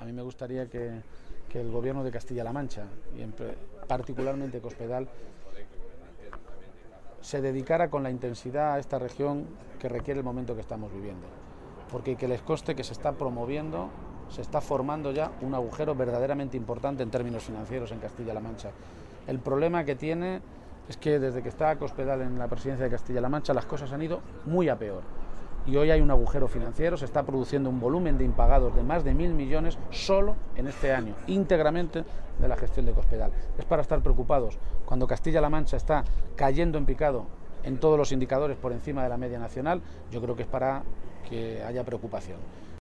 mí me gustaría que el Gobierno de Castilla-La Mancha, y particularmente Cospedal, se dedicara con la intensidad a esta región que requiere el momento que estamos viviendo. Porque que les conste que se está promoviendo, se está formando ya un agujero verdaderamente importante en términos financieros en Castilla-La Mancha. El problema que tiene es que desde que está Cospedal en la presidencia de Castilla-La Mancha las cosas han ido muy a peor. Y hoy hay un agujero financiero, se está produciendo un volumen de impagados de más de 1.000 millones solo en este año, íntegramente de la gestión de Cospedal. Es para estar preocupados cuando Castilla-La Mancha está cayendo en picado en todos los indicadores por encima de la media nacional. Yo creo que es para que haya preocupación.